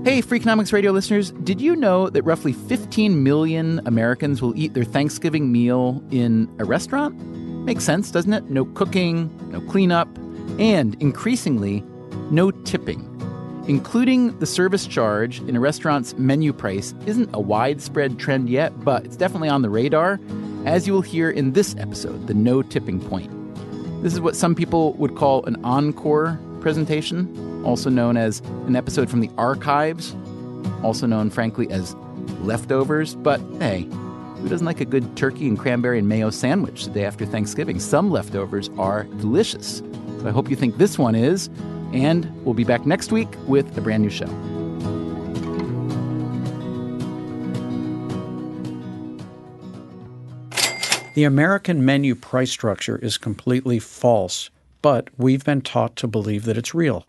Hey, Freakonomics Radio listeners, did you know that roughly 15 million Americans will eat their Thanksgiving meal in a restaurant? Makes sense, doesn't it? No cooking, no cleanup, and increasingly, no tipping. Including the service charge in a restaurant's menu price isn't a widespread trend yet, but it's definitely on the radar, as you will hear in this episode, the no tipping point. This is what some people would call an encore presentation, also known as an episode from the archives, also known, frankly, as leftovers. But hey, who doesn't like a good turkey and cranberry and mayo sandwich the day after Thanksgiving? Some leftovers are delicious. So I hope you think this one is. And we'll be back next week with a brand new show. The American menu price structure is completely false, but we've been taught to believe that it's real.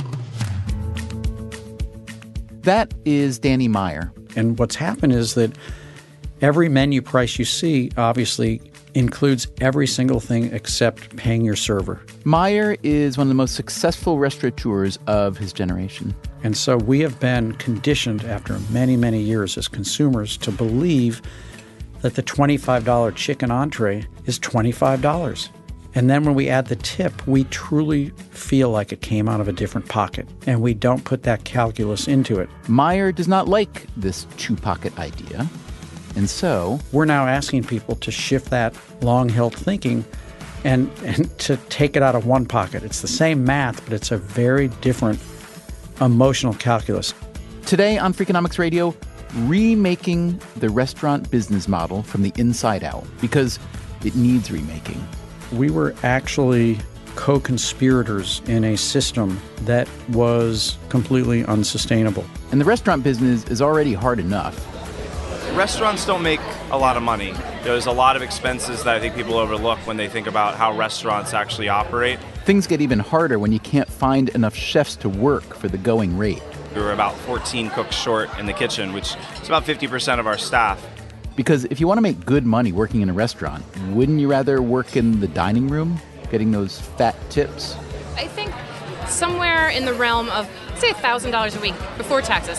That is Danny Meyer. And what's happened is that every menu price you see obviously includes every single thing except paying your server. Meyer is one of the most successful restaurateurs of his generation. And so we have been conditioned after many, many years as consumers to believe that the $25 chicken entree is $25. And then when we add the tip, we truly feel like it came out of a different pocket, and we don't put that calculus into it. Meyer does not like this two-pocket idea, and so we're now asking people to shift that long-held thinking and to take it out of one pocket. It's the same math, but it's a very different emotional calculus. Today on Freakonomics Radio, remaking the restaurant business model from the inside out, because it needs remaking. We were actually co-conspirators in a system that was completely unsustainable. And the restaurant business is already hard enough. Restaurants don't make a lot of money. There's a lot of expenses that I think people overlook when they think about how restaurants actually operate. Things get even harder when you can't find enough chefs to work for the going rate. We were about 14 cooks short in the kitchen, which is about 50% of our staff. Because if you want to make good money working in a restaurant, wouldn't you rather work in the dining room, getting those fat tips? I think somewhere in the realm of, say, $1,000 a week before taxes.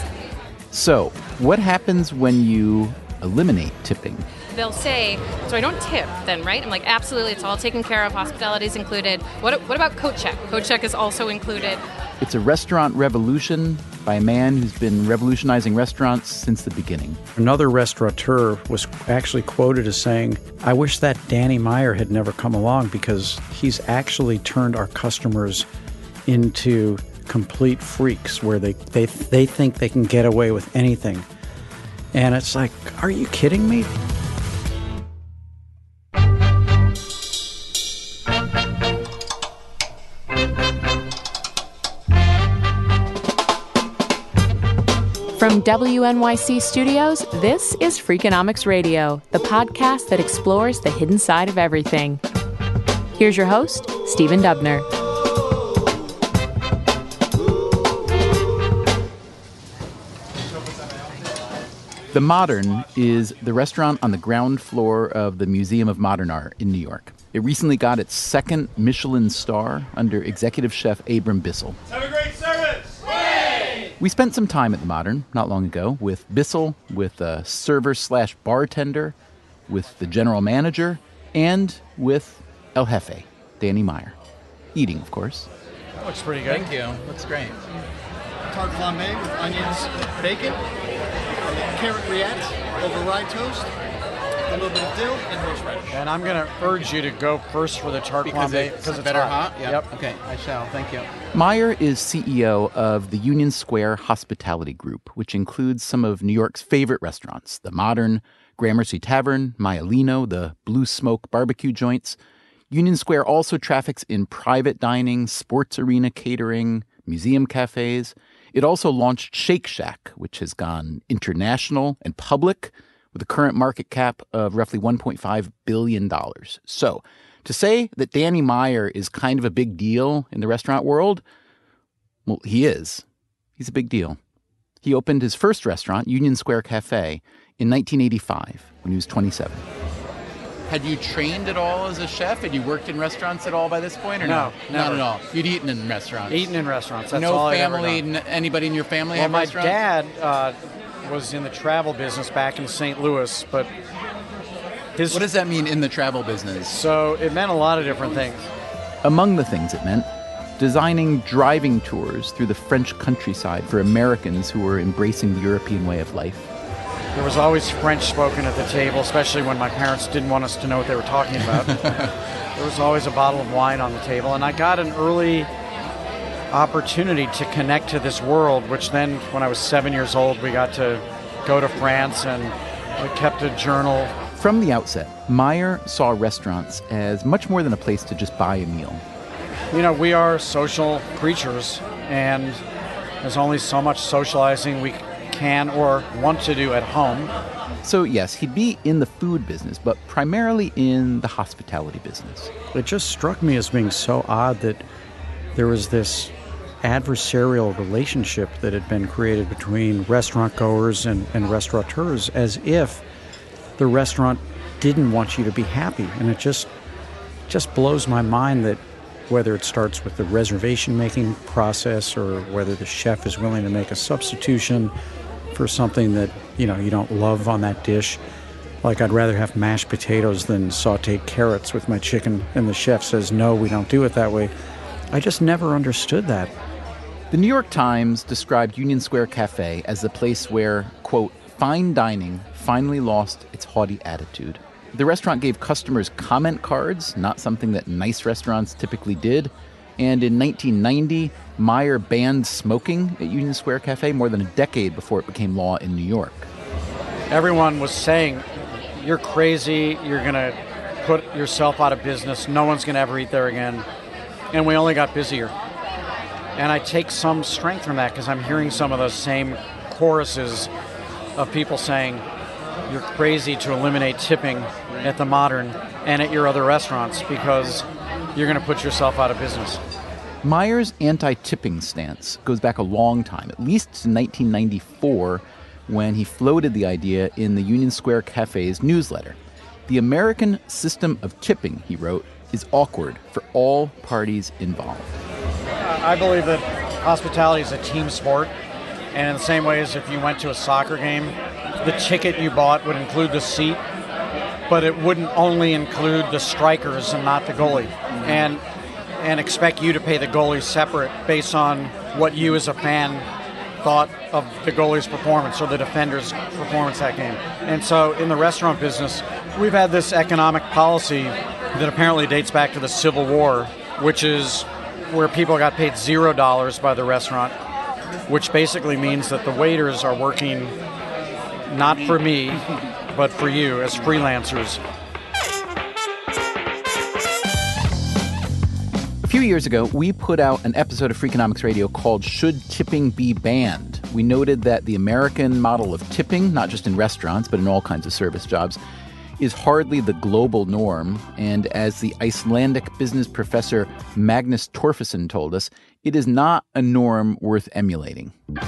So, what happens when you eliminate tipping? They'll say, so I don't tip then, right? I'm like, absolutely, it's all taken care of. Hospitality is included. What about coat check? Coat check is also included. It's a restaurant revolution by a man who's been revolutionizing restaurants since the beginning. Another restaurateur was actually quoted as saying, I wish that Danny Meyer had never come along because he's actually turned our customers into complete freaks where they think they can get away with anything. And it's like, are you kidding me? From WNYC Studios, this is Freakonomics Radio, the podcast that explores the hidden side of everything. Here's your host, Stephen Dubner. The Modern is the restaurant on the ground floor of the Museum of Modern Art in New York. It recently got its second Michelin star under executive chef Abram Bissell. Have a great service! We spent some time at the Modern not long ago with Bissell, with a server/bartender, with the general manager, and with El Jefe, Danny Meyer. Eating, of course. That looks pretty good. Thank you. Looks great. Tart flambe with onions, bacon, carrot rillettes over rye toast, a little bit of dill, and horseradish. And I'm going to urge you to go first for the tart flambe because it's better hot. Yep. Okay, I shall. Thank you. Meyer is CEO of the Union Square Hospitality Group, which includes some of New York's favorite restaurants, the Modern, Gramercy Tavern, Maialino, the Blue Smoke barbecue joints. Union Square also traffics in private dining, sports arena catering, museum cafes. It also launched Shake Shack, which has gone international and public with a current market cap of roughly $1.5 billion. So, to say that Danny Meyer is kind of a big deal in the restaurant world, well, he is. He's a big deal. He opened his first restaurant, Union Square Cafe, in 1985 when he was 27. Had you trained at all as a chef? Had you worked in restaurants at all by this point? Or No, not never. at all. You'd eaten in restaurants. Eaten in restaurants. That's no all family, I'd ever done. anybody in your family Well, have my restaurants? dad was in the travel business back in St. Louis, but What does that mean in the travel business? so it meant a lot of different things. Among the things it meant, designing driving tours through the French countryside for Americans who were embracing the European way of life. There was always French spoken at the table, especially when my parents didn't want us to know what they were talking about. There was always a bottle of wine on the table, and I got an early opportunity to connect to this world, which then, when I was 7 years old, we got to go to France, and we kept a journal. From the outset, Meyer saw restaurants as much more than a place to just buy a meal. You know, we are social creatures, and there's only so much socializing we can or want to do at home. So yes, he'd be in the food business, but primarily in the hospitality business. It just struck me as being so odd that there was this adversarial relationship that had been created between restaurant goers and restaurateurs, as if the restaurant didn't want you to be happy. And it just blows my mind that whether it starts with the reservation making process or whether the chef is willing to make a substitution for something that, you know, you don't love on that dish. Like, I'd rather have mashed potatoes than sauteed carrots with my chicken, and the chef says, no, we don't do it that way. I just never understood that. The New York Times described Union Square Cafe as the place where, quote, fine dining finally lost its haughty attitude. The restaurant gave customers comment cards, not something that nice restaurants typically did. And in 1990, Meyer banned smoking at Union Square Cafe more than a decade before it became law in New York. Everyone was saying, you're crazy, you're going to put yourself out of business, no one's going to ever eat there again. And we only got busier. And I take some strength from that because I'm hearing some of those same choruses of people saying, you're crazy to eliminate tipping at the Modern and at your other restaurants because you're going to put yourself out of business. Meyer's anti-tipping stance goes back a long time, at least to 1994, when he floated the idea in the Union Square Cafe's newsletter. The American system of tipping, he wrote, is awkward for all parties involved. I believe that hospitality is a team sport, and in the same way as if you went to a soccer game, the ticket you bought would include the seat, but it wouldn't only include the strikers and not the goalie, and expect you to pay the goalie separate based on what you as a fan thought of the goalie's performance or the defender's performance that game. And so in the restaurant business, we've had this economic policy that apparently dates back to the Civil War, which is where people got paid $0 by the restaurant, which basically means that the waiters are working not for me, but for you as freelancers. A few years ago, we put out an episode of Freakonomics Radio called Should Tipping Be Banned? We noted that the American model of tipping, not just in restaurants, but in all kinds of service jobs, is hardly the global norm. And as the Icelandic business professor Magnus Torfason told us, it is not a norm worth emulating.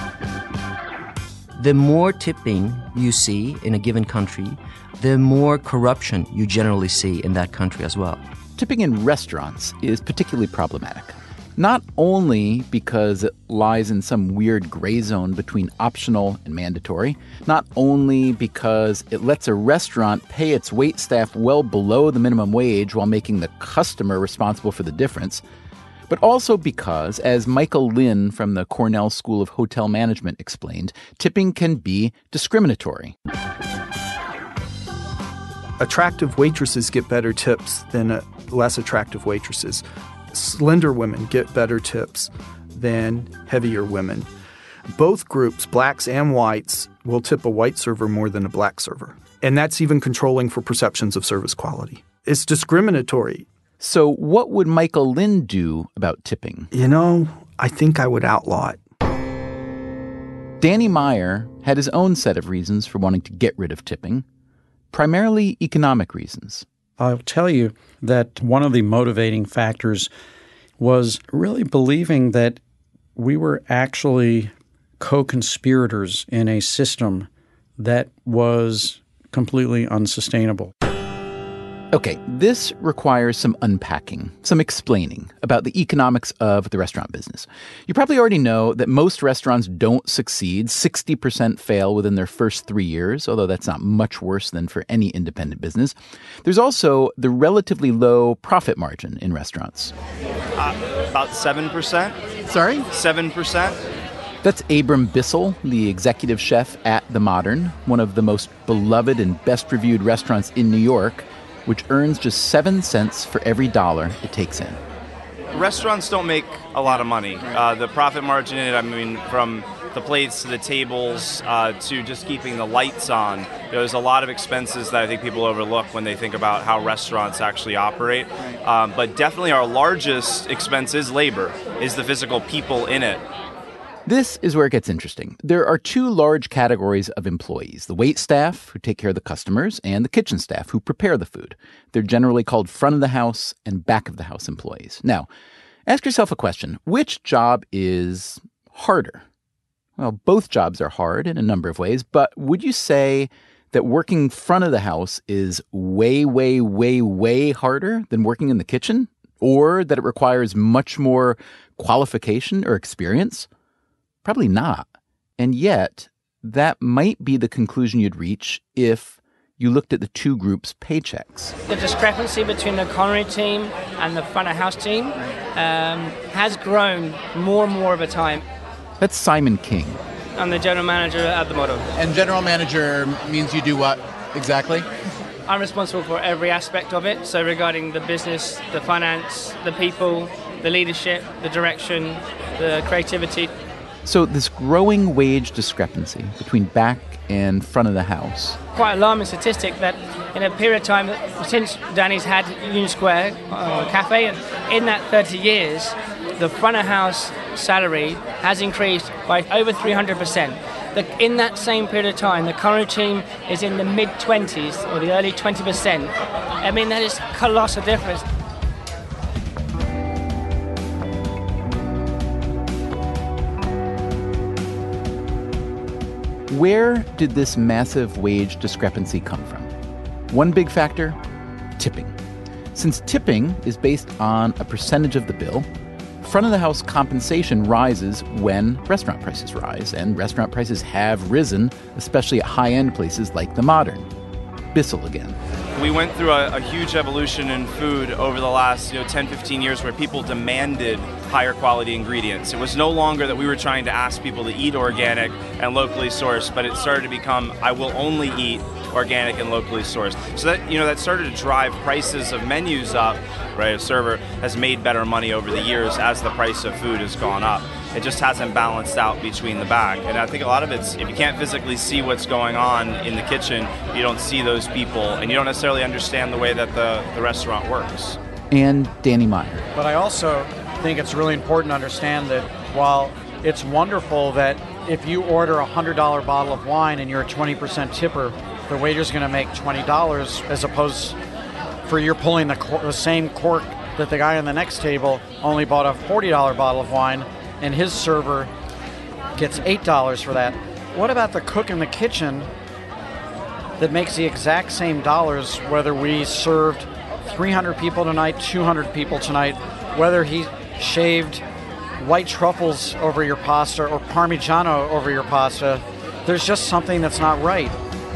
The more tipping you see in a given country, the more corruption you generally see in that country as well. Tipping in restaurants is particularly problematic, not only because it lies in some weird gray zone between optional and mandatory, not only because it lets a restaurant pay its waitstaff well below the minimum wage while making the customer responsible for the difference, but also because, as Michael Lynn from the Cornell School of Hotel Management explained, tipping can be discriminatory. Attractive waitresses get better tips than less attractive waitresses. Slender women get better tips than heavier women. Both groups, blacks and whites, will tip a white server more than a black server. And that's even controlling for perceptions of service quality. It's discriminatory. So what would Michael Lynn do about tipping? You know, I think I would outlaw it. Danny Meyer had his own set of reasons for wanting to get rid of tipping, primarily economic reasons. I'll tell you that one of the motivating factors was really believing that we were actually co-conspirators in a system that was completely unsustainable. Okay, this requires some unpacking, some explaining about the economics of the restaurant business. You probably already know that most restaurants don't succeed. 60% fail within their first 3 years, although that's not much worse than for any independent business. There's also the relatively low profit margin in restaurants. About 7%. Sorry? 7%. That's Abram Bissell, the executive chef at The Modern, one of the most beloved and best-reviewed restaurants in New York, which earns just 7 cents for every dollar it takes in. Restaurants don't make a lot of money. The profit margin in it, I mean, from the plates to the tables to just keeping the lights on, there's a lot of expenses that I think people overlook when they think about how restaurants actually operate. But definitely our largest expense is labor, is the physical people in it. This is where it gets interesting. There are two large categories of employees, the wait staff, who take care of the customers, and the kitchen staff, who prepare the food. They're generally called front of the house and back of the house employees. Now, ask yourself a question. Which job is harder? Well, both jobs are hard in a number of ways, but would you say that working front of the house is way, way, way, way harder than working in the kitchen? Or that it requires much more qualification or experience? Probably not. And yet, that might be the conclusion you'd reach if you looked at the two groups' paychecks. The discrepancy between the culinary team and the front of house team has grown more and more over time. That's Simon King. I'm the general manager at The Modern. And general manager means you do what exactly? I'm responsible for every aspect of it. So regarding the business, the finance, the people, the leadership, the direction, the creativity. So this growing wage discrepancy between back and front of the house. Quite alarming statistic that in a period of time since Danny's had Union Square Cafe, and in that 30 years, the front of house salary has increased by over 300%. In that same period of time, the culinary team is in the mid-20s or the early 20%. I mean, that is colossal difference. Where did this massive wage discrepancy come from? One big factor, tipping. Since tipping is based on a percentage of the bill, front of the house compensation rises when restaurant prices rise, and restaurant prices have risen, especially at high-end places like The Modern. Bissell again. We went through a huge evolution in food over the last 10, 15 years where people demanded higher quality ingredients. It was no longer that we were trying to ask people to eat organic and locally sourced, but it started to become, I will only eat organic and locally sourced. So that started to drive prices of menus up, right? A server has made better money over the years as the price of food has gone up. It just hasn't balanced out between the back. And I think a lot of it's, if you can't physically see what's going on in the kitchen, you don't see those people, and you don't necessarily understand the way that the restaurant works. And Danny Meyer. But I also think it's really important to understand that while it's wonderful that if you order a $100 bottle of wine and you're a 20% tipper, the waiter's going to make $20 as opposed for you're pulling the same cork that the guy on the next table only bought a $40 bottle of wine and his server gets $8 for that. What about the cook in the kitchen that makes the exact same dollars whether we served 300 people tonight, 200 people tonight, whether he shaved white truffles over your pasta or Parmigiano over your pasta? There's just something that's not right.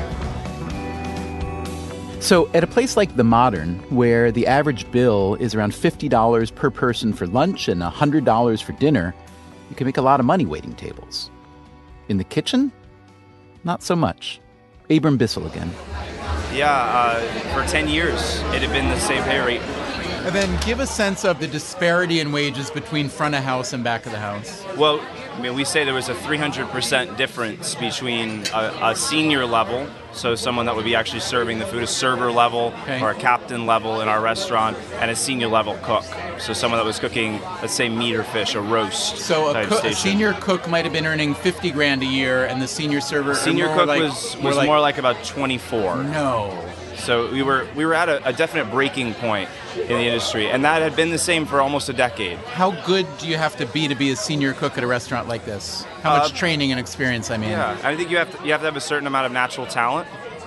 So at a place like The Modern, where the average bill is around $50 per person for lunch and $100 for dinner, you can make a lot of money waiting tables. In the kitchen, not so much. Abram Bissell again. Yeah, for 10 years, it had been the same pay rate. And then give a sense of the disparity in wages between front of house and back of the house. Well, I mean, we say there was a 300% difference between a senior level, so someone that would be actually serving the food, a server level or a captain level in our restaurant, and a senior level cook. So someone that was cooking, let's say, meat or fish, a roast. So a senior cook might have been earning $50,000 a year, and the senior server. Senior cook was more like about 24. No. So we were at a definite breaking point in the industry, and that had been the same for almost a decade. How good do you have to be a senior cook at a restaurant like this? How much training and experience, I mean? Yeah, I think you have to have a certain amount of natural talent.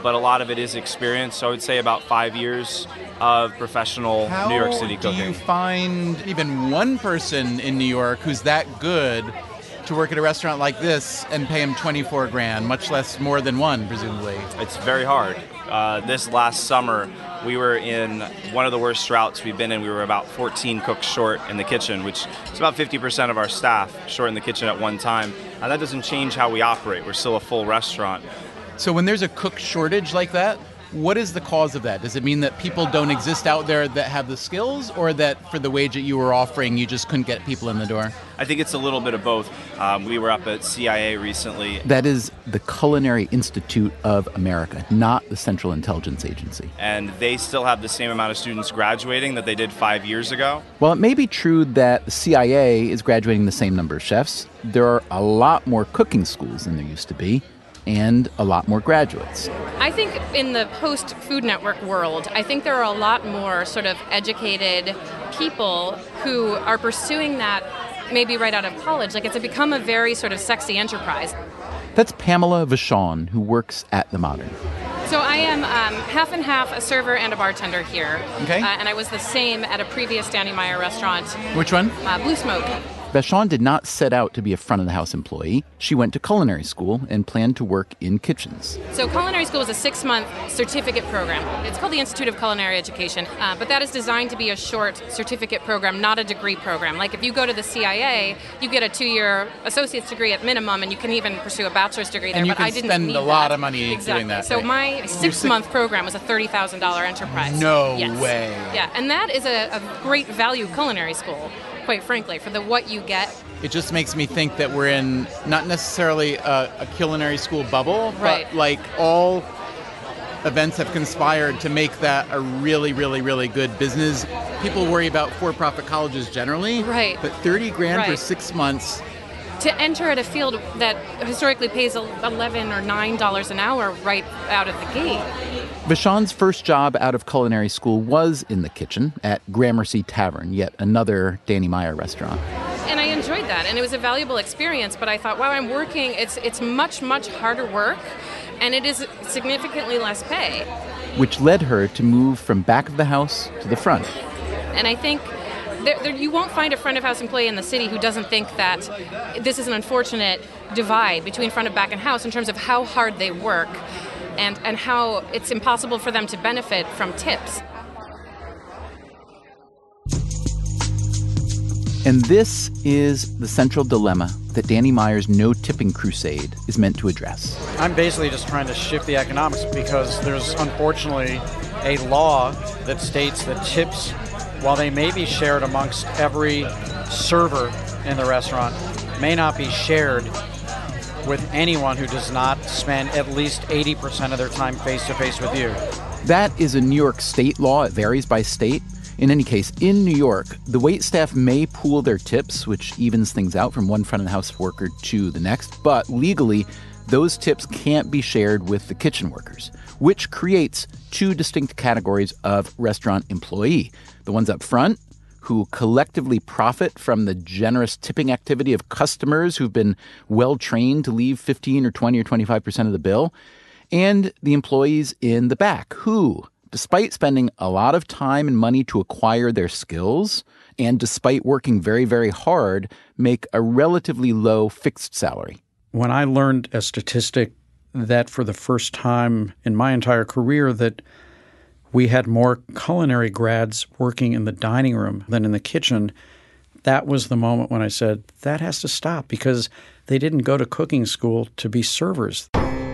but a lot of it is experience. So I would say about 5 years of professional New York City cooking. Do you find even one person in New York who's that good to work at a restaurant like this and pay him $24,000, much less more than one, presumably? It's very hard. This last summer, we were in one of the worst droughts we've been in. We were about 14 cooks short in the kitchen, which is about 50% of our staff short in the kitchen at one time. And that doesn't change how we operate. We're still a full restaurant. So when there's a cook shortage like that, what is the cause of that? Does it mean that people don't exist out there that have the skills, or that for the wage that you were offering, you just couldn't get people in the door? I think it's a little bit of both. We were up at CIA recently. That is the Culinary Institute of America, not the Central Intelligence Agency. And they still have the same amount of students graduating that they did 5 years ago. While it may be true that the CIA is graduating the same number of chefs, there are a lot more cooking schools than there used to be, and a lot more graduates. I think in the post-Food Network world, I think there are a lot more sort of educated people who are pursuing that maybe right out of college. Like, it's become a very sort of sexy enterprise. That's Pamela Vachon, who works at The Modern. So I am half and half a server and a bartender here. Okay. And I was the same at a previous Danny Meyer restaurant. Which one? Blue Smoke. Vachon did not set out to be a front-of-the-house employee. She went to culinary school and planned to work in kitchens. So culinary school is a 6-month certificate program. It's called the Institute of Culinary Education, but that is designed to be a short certificate program, not a degree program. Like if you go to the CIA, you get a 2-year associate's degree at minimum, and you can even pursue a bachelor's degree there. And you but I can didn't spend need a lot that. of money Exactly. doing that. So right? my 6-month program was a $30,000 enterprise. No Yes. way. Yeah, and that is a great value culinary school, quite frankly, for what you get. It just makes me think that we're in not necessarily a culinary school bubble, Right. but like all events have conspired to make that a really, really, really good business. People worry about for-profit colleges generally, Right. but $30,000 for Right. 6 months. To enter at a field that historically pays $11 or $9 an hour right out of the gate. Vachon's first job out of culinary school was in the kitchen at Gramercy Tavern, yet another Danny Meyer restaurant. And I enjoyed that, and it was a valuable experience, but I thought, wow, I'm working, it's much, much harder work, and it is significantly less pay. Which led her to move from back of the house to the front. And I think you won't find a front-of-house employee in the city who doesn't think that this is an unfortunate divide between front of back and house in terms of how hard they work and how it's impossible for them to benefit from tips. And this is the central dilemma that Danny Meyer's no tipping crusade is meant to address. I'm basically just trying to shift the economics because there's unfortunately a law that states that tips, while they may be shared amongst every server in the restaurant, may not be shared with anyone who does not spend at least 80% of their time face-to-face with you. That is a New York state law. It varies by state. In any case, in New York, the waitstaff may pool their tips, which evens things out from one front-of-the-house worker to the next, but legally, those tips can't be shared with the kitchen workers, which creates two distinct categories of restaurant employee. The ones up front, who collectively profit from the generous tipping activity of customers who've been well-trained to leave 15 or 20 or 25% of the bill, and the employees in the back, who, despite spending a lot of time and money to acquire their skills, and despite working very, very hard, make a relatively low fixed salary. When I learned a statistic that for the first time in my entire career that we had more culinary grads working in the dining room than in the kitchen, that was the moment when I said, that has to stop because they didn't go to cooking school to be servers.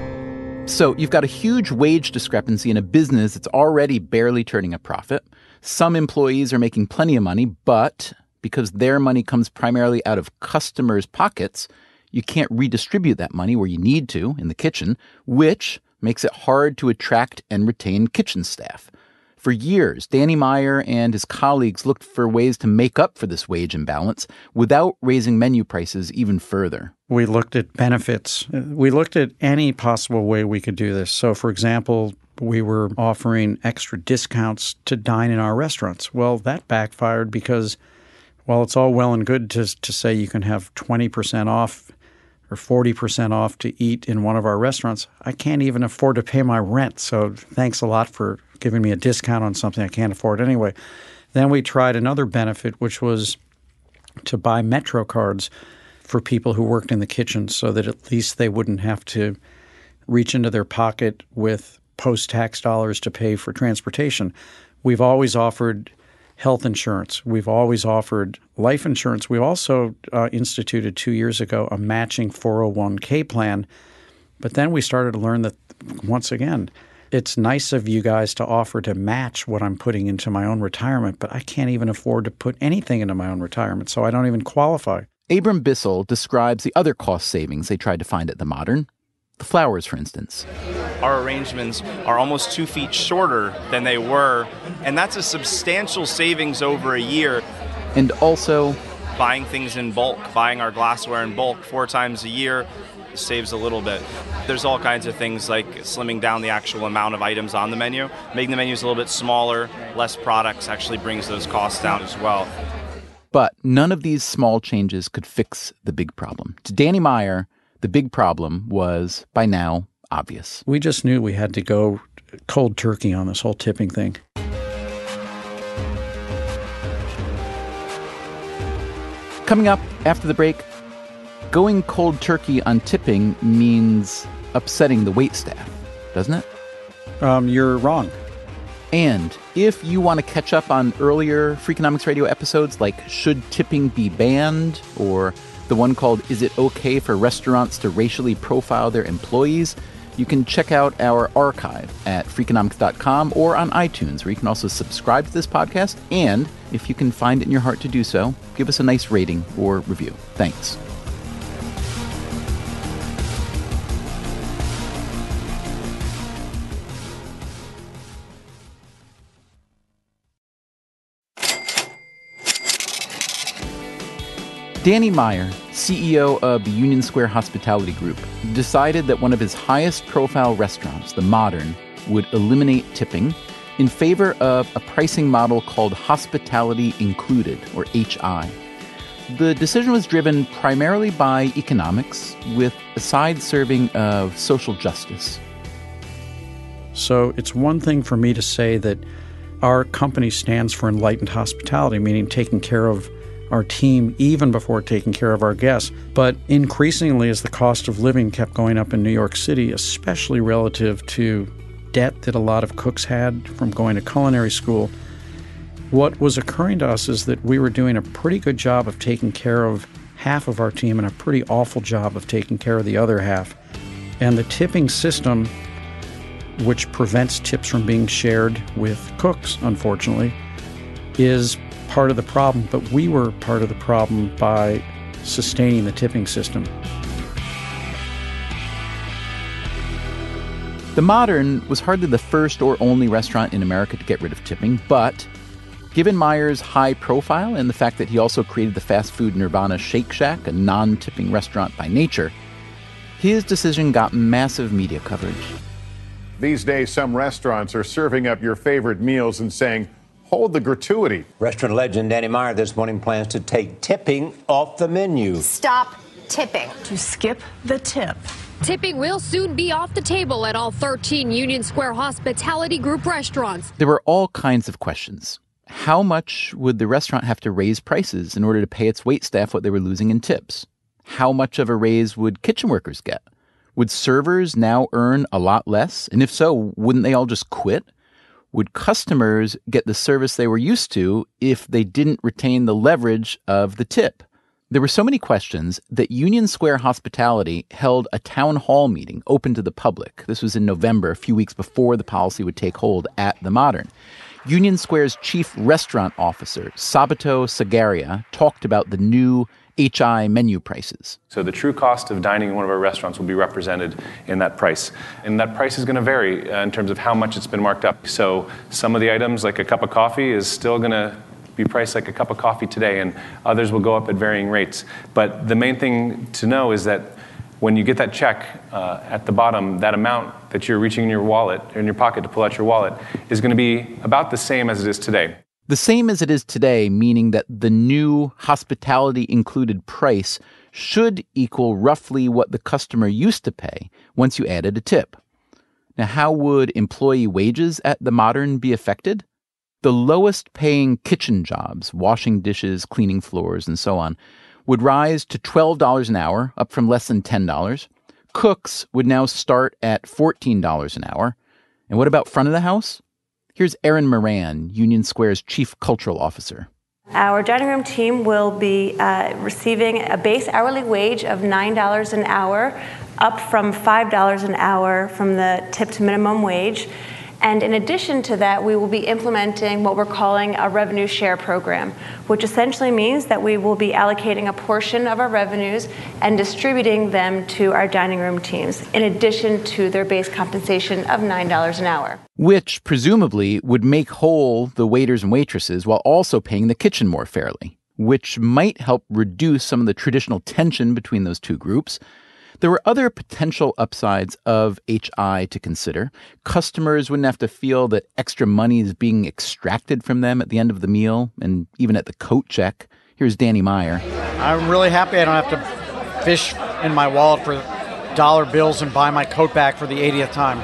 So you've got a huge wage discrepancy in a business that's already barely turning a profit. Some employees are making plenty of money, but because their money comes primarily out of customers' pockets, you can't redistribute that money where you need to in the kitchen, which makes it hard to attract and retain kitchen staff. For years, Danny Meyer and his colleagues looked for ways to make up for this wage imbalance without raising menu prices even further. We looked at benefits. We looked at any possible way we could do this. So, for example, we were offering extra discounts to dine in our restaurants. Well, that backfired because while it's all well and good to say you can have 20% off or 40% off to eat in one of our restaurants. I can't even afford to pay my rent, so thanks a lot for giving me a discount on something I can't afford anyway. Then we tried another benefit, which was to buy Metro cards for people who worked in the kitchen so that at least they wouldn't have to reach into their pocket with post-tax dollars to pay for transportation. We've always offered health insurance. We've always offered life insurance. We also instituted 2 years ago a matching 401k plan. But then we started to learn that, once again, it's nice of you guys to offer to match what I'm putting into my own retirement, but I can't even afford to put anything into my own retirement, so I don't even qualify. Abram Bissell describes the other cost savings they tried to find at the Modern. The flowers, for instance. Our arrangements are almost 2 feet shorter than they were, and that's a substantial savings over a year. And also, buying things in bulk, buying our glassware in bulk 4 times a year saves a little bit. There's all kinds of things like slimming down the actual amount of items on the menu. Making the menus a little bit smaller, less products actually brings those costs down as well. But none of these small changes could fix the big problem. To Danny Meyer, the big problem was, by now, obvious. We just knew we had to go cold turkey on this whole tipping thing. Coming up after the break, going cold turkey on tipping means upsetting the waitstaff, doesn't it? You're wrong. And if you want to catch up on earlier Freakonomics Radio episodes like Should Tipping Be Banned? Or the one called Is It Okay for Restaurants to Racially Profile Their Employees? You can check out our archive at Freakonomics.com or on iTunes, where you can also subscribe to this podcast. And if you can find it in your heart to do so, give us a nice rating or review. Thanks. Danny Meyer, CEO of the Union Square Hospitality Group, decided that one of his highest-profile restaurants, the Modern, would eliminate tipping in favor of a pricing model called Hospitality Included, or HI. The decision was driven primarily by economics, with a side serving of social justice. So it's one thing for me to say that our company stands for enlightened hospitality, meaning taking care of our team even before taking care of our guests. But increasingly, as the cost of living kept going up in New York City, especially relative to debt that a lot of cooks had from going to culinary school, what was occurring to us is that we were doing a pretty good job of taking care of half of our team and a pretty awful job of taking care of the other half. And the tipping system, which prevents tips from being shared with cooks, unfortunately, is part of the problem, but we were part of the problem by sustaining the tipping system. The Modern was hardly the first or only restaurant in America to get rid of tipping, but given Meyer's high profile and the fact that he also created the fast food nirvana Shake Shack, a non-tipping restaurant by nature, his decision got massive media coverage. These days, some restaurants are serving up your favorite meals and saying, hold the gratuity. Restaurant legend Danny Meyer this morning plans to take tipping off the menu. Stop tipping. To skip the tip. Tipping will soon be off the table at all 13 Union Square Hospitality Group restaurants. There were all kinds of questions. How much would the restaurant have to raise prices in order to pay its waitstaff what they were losing in tips? How much of a raise would kitchen workers get? Would servers now earn a lot less? And if so, wouldn't they all just quit? Would customers get the service they were used to if they didn't retain the leverage of the tip? There were so many questions that Union Square Hospitality held a town hall meeting open to the public. This was in November, a few weeks before the policy would take hold at the Modern. Union Square's chief restaurant officer, Sabato Sagaria, talked about the new HI menu prices. So the true cost of dining in one of our restaurants will be represented in that price. And that price is going to vary in terms of how much it's been marked up. So some of the items, like a cup of coffee, is still going to be priced like a cup of coffee today, and others will go up at varying rates. But the main thing to know is that when you get that check at the bottom, that amount that you're reaching in your wallet, or in your pocket to pull out your wallet, is going to be about the same as it is today. The same as it is today, meaning that the new hospitality-included price should equal roughly what the customer used to pay once you added a tip. Now, how would employee wages at the Modern be affected? The lowest-paying kitchen jobs, washing dishes, cleaning floors, and so on, would rise to $12 an hour, up from less than $10. Cooks would now start at $14 an hour. And what about front of the house? Here's Erin Moran, Union Square's Chief Cultural Officer. Our dining room team will be receiving a base hourly wage of $9 an hour, up from $5 an hour from the tipped minimum wage. And in addition to that, we will be implementing what we're calling a revenue share program, which essentially means that we will be allocating a portion of our revenues and distributing them to our dining room teams, in addition to their base compensation of $9 an hour. Which presumably would make whole the waiters and waitresses while also paying the kitchen more fairly, which might help reduce some of the traditional tension between those two groups. There were other potential upsides of HI to consider. Customers wouldn't have to feel that extra money is being extracted from them at the end of the meal and even at the coat check. Here's Danny Meyer. I'm really happy I don't have to fish in my wallet for dollar bills and buy my coat back for the 80th time.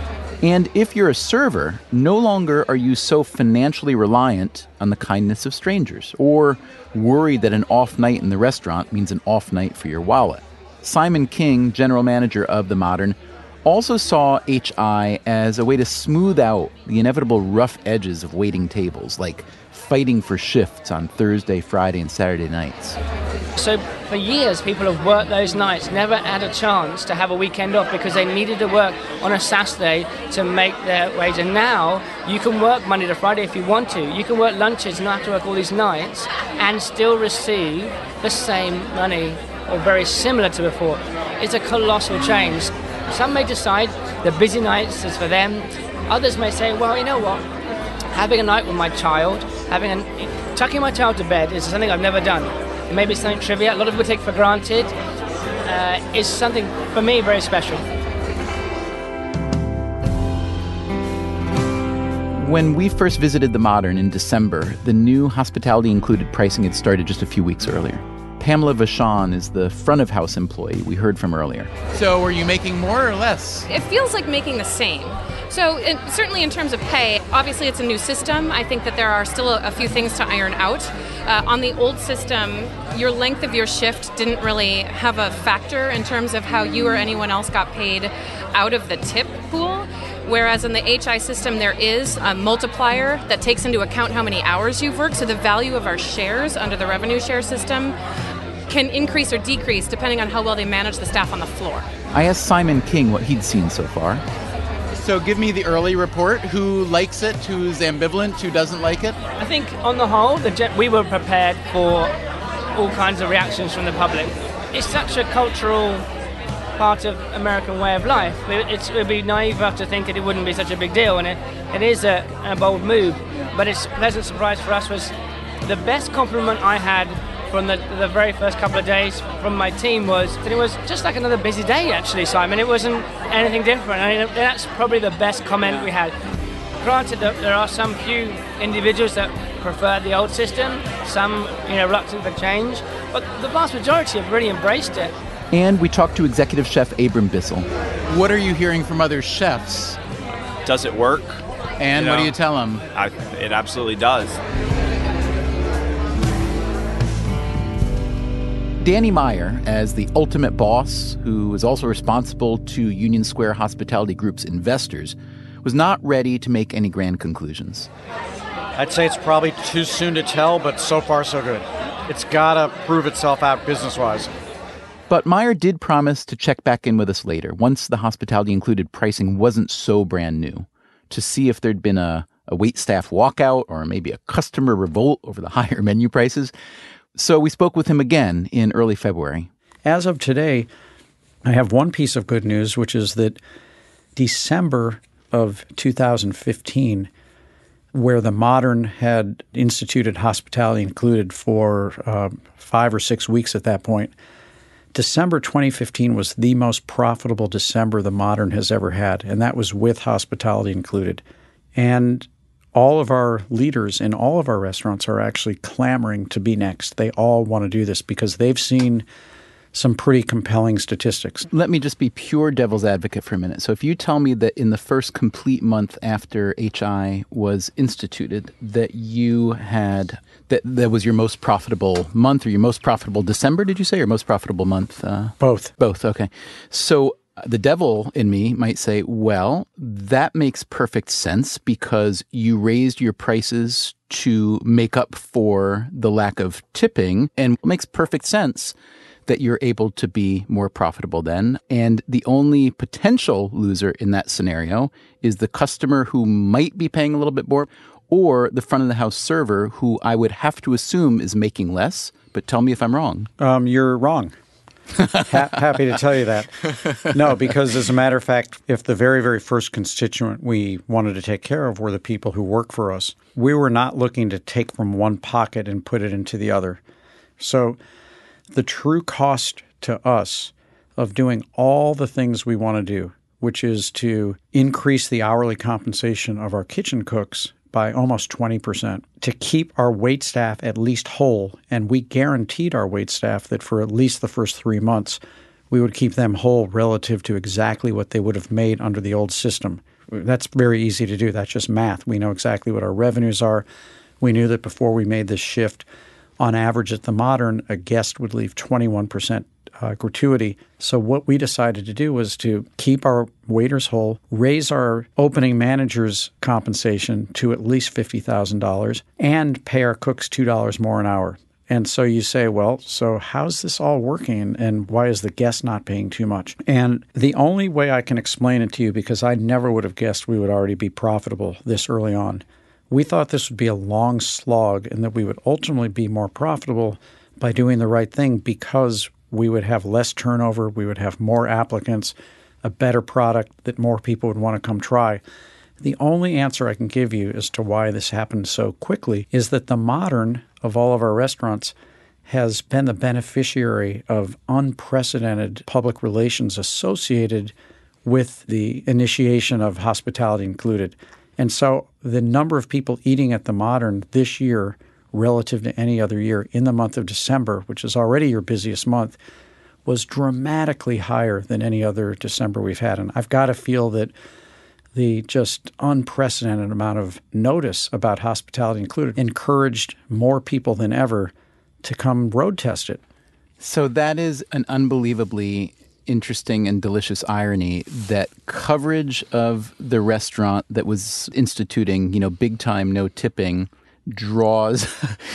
And if you're a server, no longer are you so financially reliant on the kindness of strangers or worried that an off night in the restaurant means an off night for your wallet. Simon King, general manager of the Modern, also saw HI as a way to smooth out the inevitable rough edges of waiting tables, like fighting for shifts on Thursday, Friday, and Saturday nights. So for years, people have worked those nights, never had a chance to have a weekend off because they needed to work on a Saturday to make their wage. And now you can work Monday to Friday if you want to. You can work lunches, not have to work all these nights, and still receive the same money or very similar to before. It's a colossal change. Some may decide the busy nights is for them. Others may say, well, you know what? Having a night with my child, tucking my child to bed is something I've never done. It may be something trivial, a lot of people take for granted, is something, for me, very special. When we first visited the Modern in December, the new hospitality-included pricing had started just a few weeks earlier. Pamela Vachon is the front-of-house employee we heard from earlier. So are you making more or less? It feels like making the same. So certainly in terms of pay, obviously it's a new system. I think that there are still a few things to iron out. On the old system, your length of your shift didn't really have a factor in terms of how you or anyone else got paid out of the tip pool. Whereas in the HI system, there is a multiplier that takes into account how many hours you've worked. So the value of our shares under the revenue share system can increase or decrease depending on how well they manage the staff on the floor. I asked Simon King what he'd seen so far. So give me the early report. Who likes it? Who's ambivalent? Who doesn't like it? I think on the whole, we were prepared for all kinds of reactions from the public. It's such a cultural part of American way of life. It would be naive of us to think that it wouldn't be such a big deal, and it is a bold move. But it's a pleasant surprise for us. Was the best compliment I had from the very first couple of days from my team was that it was just like another busy day, actually, Simon. It wasn't anything different. I mean, that's probably the best comment we had. Granted that there are some few individuals that prefer the old system, some reluctant for change, but the vast majority have really embraced it. And we talked to executive chef Abram Bissell. What are you hearing from other chefs? Does it work? And what do you tell them? It absolutely does. Danny Meyer, as the ultimate boss, who is also responsible to Union Square Hospitality Group's investors, was not ready to make any grand conclusions. I'd say it's probably too soon to tell, but so far so good. It's got to prove itself out business-wise. But Meyer did promise to check back in with us later, once the hospitality-included pricing wasn't so brand new, to see if there'd been a waitstaff walkout or maybe a customer revolt over the higher menu prices. So we spoke with him again in early February. As of today, I have one piece of good news, which is that December of 2015, where the Modern had instituted hospitality included for 5 or 6 weeks at that point, December 2015 was the most profitable December the Modern has ever had, and that was with hospitality included. And all of our leaders in all of our restaurants are actually clamoring to be next. They all want to do this because they've seen some pretty compelling statistics. Let me just be pure devil's advocate for a minute. So if you tell me that in the first complete month after HI was instituted, that you had, that was your most profitable month or your most profitable December, did you say, or most profitable month? Both. Both, okay. So the devil in me might say, well, that makes perfect sense because you raised your prices to make up for the lack of tipping, and it makes perfect sense that you're able to be more profitable then. And the only potential loser in that scenario is the customer who might be paying a little bit more, or the front of the house server who I would have to assume is making less. But tell me if I'm wrong. You're wrong. Happy to tell you that. No, because as a matter of fact, if the very, very first constituent we wanted to take care of were the people who work for us, we were not looking to take from one pocket and put it into the other. So the true cost to us of doing all the things we want to do, which is to increase the hourly compensation of our kitchen cooks by almost 20%, to keep our waitstaff at least whole, and we guaranteed our waitstaff that for at least the first 3 months, we would keep them whole relative to exactly what they would have made under the old system. That's very easy to do. That's just math. We know exactly what our revenues are. We knew that before we made this shift, on average at the Modern, a guest would leave 21% gratuity. So what we decided to do was to keep our waiters whole, raise our opening manager's compensation to at least $50,000, and pay our cooks $2 more an hour. And so you say, well, so how's this all working, and why is the guest not paying too much? And the only way I can explain it to you, because I never would have guessed we would already be profitable this early on, we thought this would be a long slog and that we would ultimately be more profitable by doing the right thing because we would have less turnover, we would have more applicants, a better product that more people would want to come try. The only answer I can give you as to why this happened so quickly is that the Modern of all of our restaurants has been the beneficiary of unprecedented public relations associated with the initiation of hospitality included. And so the number of people eating at the Modern this year relative to any other year in the month of December, which is already your busiest month, was dramatically higher than any other December we've had. And I've got to feel that the just unprecedented amount of notice about hospitality included encouraged more people than ever to come road test it. So that is an unbelievably interesting and delicious irony that coverage of the restaurant that was instituting, big time no tipping draws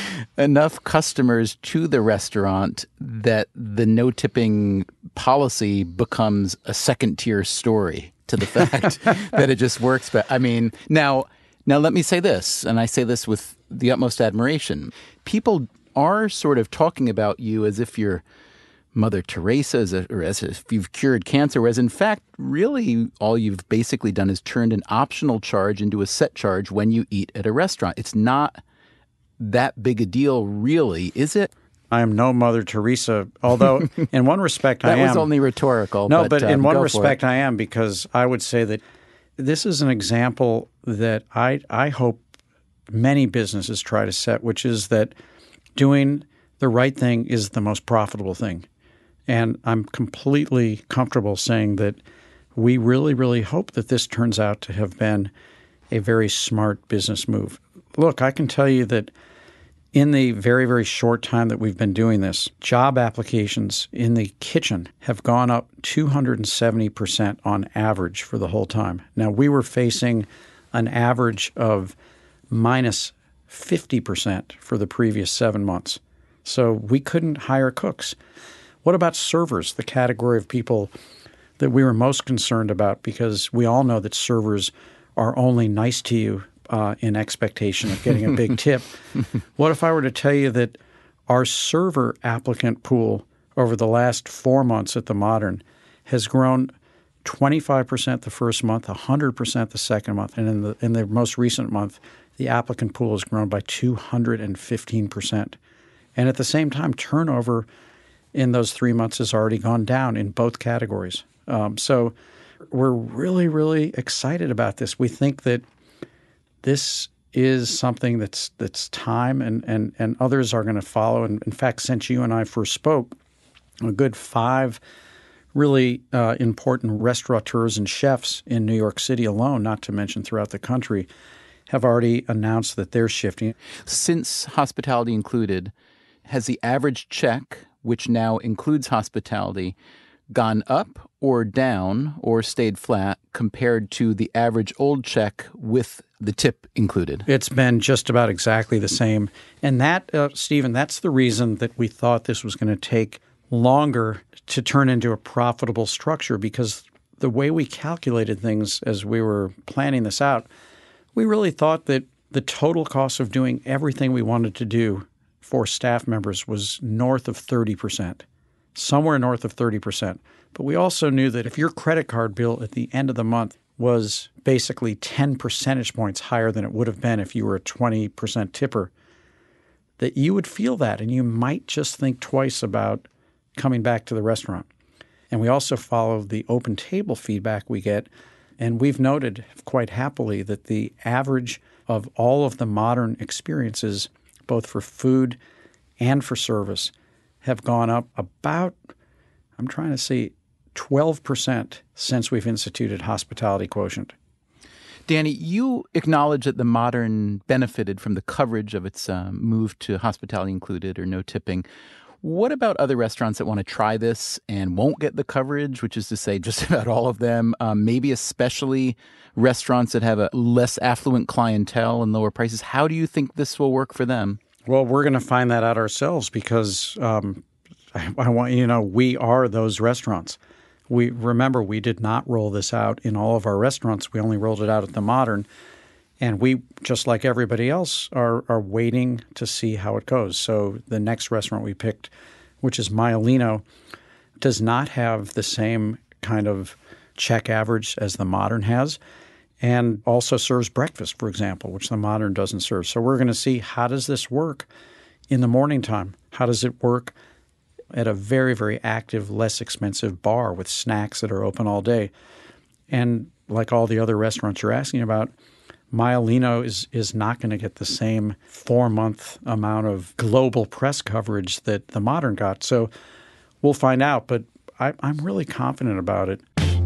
enough customers to the restaurant that the no tipping policy becomes a second tier story to the fact that it just works. But I mean, now let me say this, and I say this with the utmost admiration. People are sort of talking about you as if you're Mother Teresa, or as if you've cured cancer, whereas in fact, really all you've basically done is turned an optional charge into a set charge when you eat at a restaurant. It's not that big a deal, really, is it? I am no Mother Teresa, although in one respect I am. That was only rhetorical. No, but in one respect I am, because I would say that this is an example that I hope many businesses try to set, which is that doing the right thing is the most profitable thing. And I'm completely comfortable saying that we really, really hope that this turns out to have been a very smart business move. Look, I can tell you that in the very, very short time that we've been doing this, job applications in the kitchen have gone up 270% on average for the whole time. Now, we were facing an average of minus 50% for the previous 7 months. So we couldn't hire cooks. What about servers, the category of people that we were most concerned about, because we all know that servers are only nice to you in expectation of getting a big tip. What if I were to tell you that our server applicant pool over the last 4 months at the Modern has grown 25% the first month, 100% the second month, and in the most recent month, the applicant pool has grown by 215%. And at the same time, turnover in those 3 months has already gone down in both categories. So we're really, really excited about this. We think that this is something that's time, and others are going to follow. And in fact, since you and I first spoke, a good 5 really important restaurateurs and chefs in New York City alone, not to mention throughout the country, have already announced that they're shifting. Since hospitality included, has the average check, which now includes hospitality, gone up or down or stayed flat compared to the average old check with the tip included? It's been just about exactly the same. And that, Stephen, that's the reason that we thought this was going to take longer to turn into a profitable structure, because the way we calculated things as we were planning this out, we really thought that the total cost of doing everything we wanted to do for staff members was north of 30%, somewhere north of 30%. But we also knew that if your credit card bill at the end of the month was basically 10 percentage points higher than it would have been if you were a 20% tipper, that you would feel that and you might just think twice about coming back to the restaurant. And we also follow the open table feedback we get, and we've noted quite happily that the average of all of the modern experiences, both for food and for service, have gone up about, 12% since we've instituted hospitality quotient. Danny, you acknowledge that the Modern benefited from the coverage of its move to hospitality included or no tipping. What about other restaurants that want to try this and won't get the coverage, which is to say just about all of them, maybe especially restaurants that have a less affluent clientele and lower prices? How do you think this will work for them? Well, we're going to find that out ourselves, because I want you to know we are those restaurants. We did not roll this out in all of our restaurants. We only rolled it out at the Modern. And we, just like everybody else, are waiting to see how it goes. So the next restaurant we picked, which is Maialino, does not have the same kind of check average as the Modern has, and also serves breakfast, for example, which the Modern doesn't serve. So we're going to see, how does this work in the morning time? How does it work at a very, very active, less expensive bar with snacks that are open all day? And like all the other restaurants you're asking about, Maialino is not going to get the same 4-month amount of global press coverage that the Modern got. So we'll find out, but I'm really confident about it.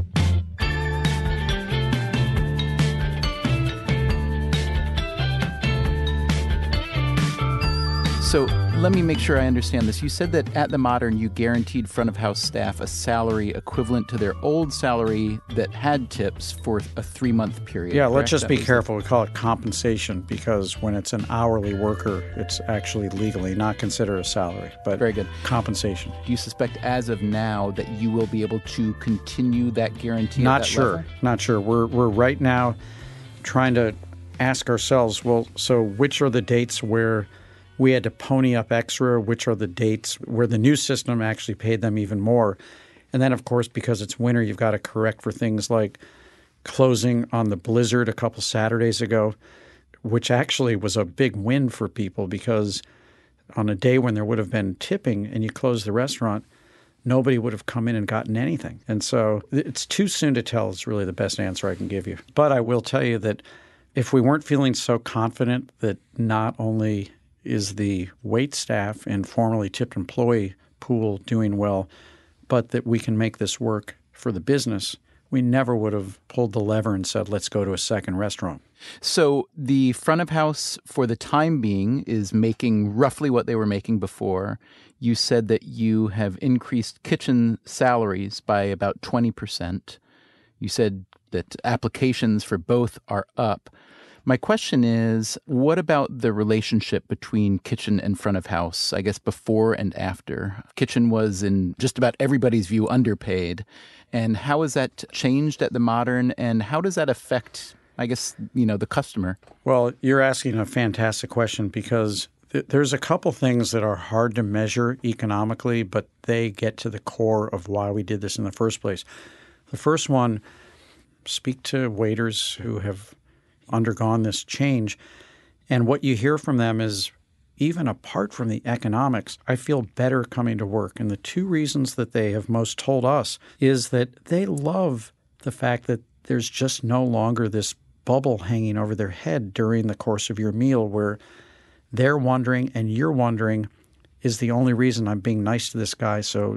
So let me make sure I understand this. You said that at the Modern, you guaranteed front of house staff a salary equivalent to their old salary that had tips for a 3-month period. Yeah, let's just be careful. We call it compensation, because when it's an hourly worker, it's actually legally not considered a salary. But very good. Compensation. Do you suspect as of now that you will be able to continue that guarantee? Not sure. Not sure. We're right now trying to ask ourselves, well, so which are the dates where we had to pony up extra, which are the dates where the new system actually paid them even more. And then, of course, because it's winter, you've got to correct for things like closing on the blizzard a couple Saturdays ago, which actually was a big win for people, because on a day when there would have been tipping and you closed the restaurant, nobody would have come in and gotten anything. And so it's too soon to tell is really the best answer I can give you. But I will tell you that if we weren't feeling so confident that not only is the wait staff and formerly tipped employee pool doing well, but that we can make this work for the business, we never would have pulled the lever and said, let's go to a second restaurant. So the front of house, for the time being, is making roughly what they were making before. You said that you have increased kitchen salaries by about 20%. You said that applications for both are up. My question is, what about the relationship between kitchen and front of house, I guess before and after? Kitchen was, in just about everybody's view, underpaid. And how has that changed at the Modern, and how does that affect, I guess, the customer? Well, you're asking a fantastic question, because there's a couple things that are hard to measure economically, but they get to the core of why we did this in the first place. The first one, speak to waiters who have undergone this change, and what you hear from them is, even apart from the economics, I feel better coming to work. And the two reasons that they have most told us is that they love the fact that there's just no longer this bubble hanging over their head during the course of your meal where they're wondering and you're wondering, is the only reason I'm being nice to this guy so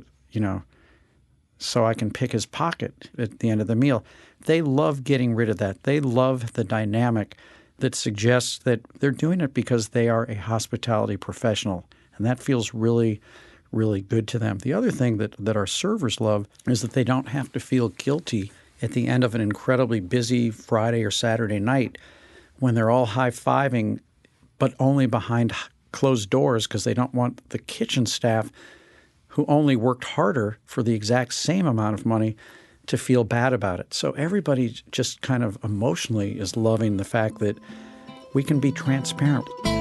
I can pick his pocket at the end of the meal. They love getting rid of that. They love the dynamic that suggests that they're doing it because they are a hospitality professional, and that feels really, really good to them. The other thing that our servers love is that they don't have to feel guilty at the end of an incredibly busy Friday or Saturday night when they're all high-fiving, but only behind closed doors because they don't want the kitchen staff who only worked harder for the exact same amount of money to feel bad about it. So everybody just kind of emotionally is loving the fact that we can be transparent.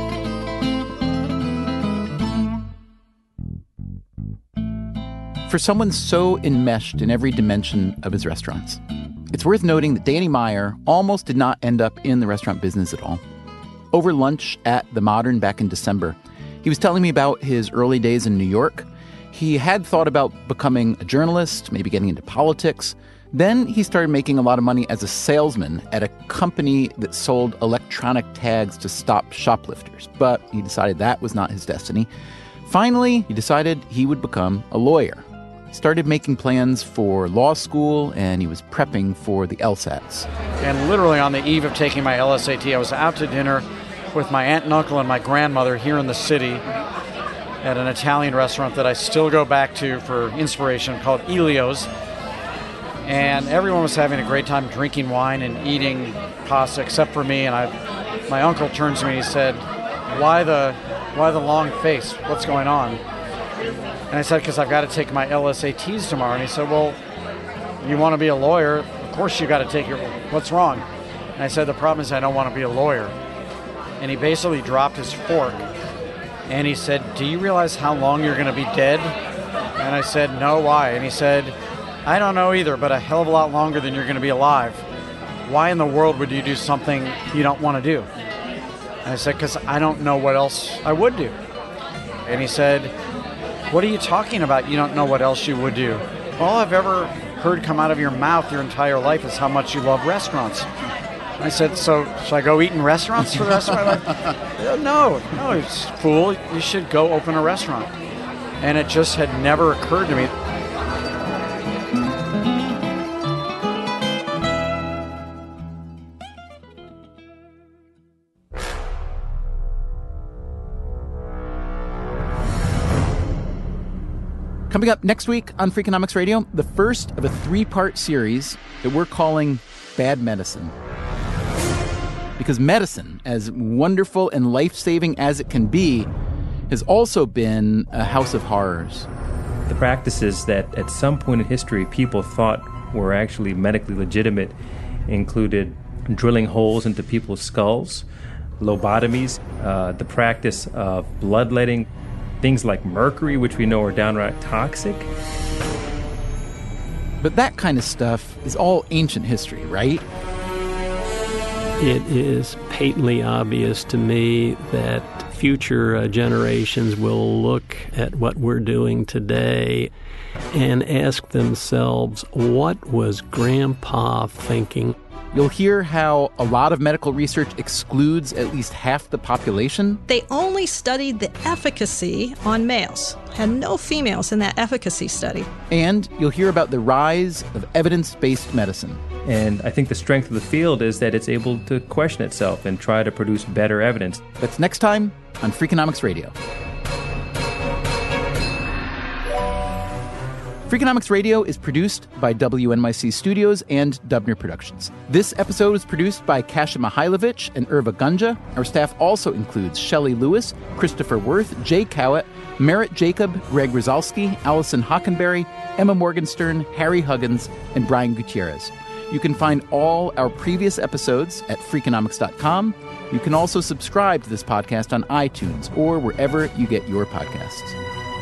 For someone so enmeshed in every dimension of his restaurants, it's worth noting that Danny Meyer almost did not end up in the restaurant business at all. Over lunch at The Modern back in December, he was telling me about his early days in New York. He had thought about becoming a journalist, maybe getting into politics. Then he started making a lot of money as a salesman at a company that sold electronic tags to stop shoplifters. But he decided that was not his destiny. Finally, he decided he would become a lawyer. He started making plans for law school, and he was prepping for the LSATs. And literally on the eve of taking my LSAT, I was out to dinner with my aunt and uncle and my grandmother here in the city at an Italian restaurant that I still go back to for inspiration called Elio's. And everyone was having a great time drinking wine and eating pasta except for me. And my uncle turns to me and he said, why the long face? What's going on? And I said, because I've got to take my LSATs tomorrow. And he said, well, you want to be a lawyer? Of course you got to take your, what's wrong? And I said, the problem is I don't want to be a lawyer. And he basically dropped his fork. And he said, do you realize how long you're going to be dead? And I said, no, why? And he said, I don't know either, but a hell of a lot longer than you're going to be alive. Why in the world would you do something you don't want to do? And I said, because I don't know what else I would do. And he said, what are you talking about? You don't know what else you would do. All I've ever heard come out of your mouth your entire life is how much you love restaurants. I said, so should I go eat in restaurants for the rest of my life? No, fool. You should go open a restaurant. And it just had never occurred to me. Coming up next week on Freakonomics Radio, the first of a 3-part series that we're calling Bad Medicine. Because medicine, as wonderful and life-saving as it can be, has also been a house of horrors. The practices that at some point in history people thought were actually medically legitimate included drilling holes into people's skulls, lobotomies, the practice of bloodletting, things like mercury, which we know are downright toxic. But that kind of stuff is all ancient history, right? It is patently obvious to me that future generations will look at what we're doing today and ask themselves, what was Grandpa thinking? You'll hear how a lot of medical research excludes at least half the population. They only studied the efficacy on males, had no females in that efficacy study. And you'll hear about the rise of evidence-based medicine. And I think the strength of the field is that it's able to question itself and try to produce better evidence. That's next time on Freakonomics Radio. Freakonomics Radio is produced by WNYC Studios and Dubner Productions. This episode was produced by Kasia Mihailovich and Irva Gunja. Our staff also includes Shelley Lewis, Christopher Worth, Jay Cowett, Merritt Jacob, Greg Rosalski, Allison Hockenberry, Emma Morgenstern, Harry Huggins, and Brian Gutierrez. You can find all our previous episodes at Freakonomics.com. You can also subscribe to this podcast on iTunes or wherever you get your podcasts.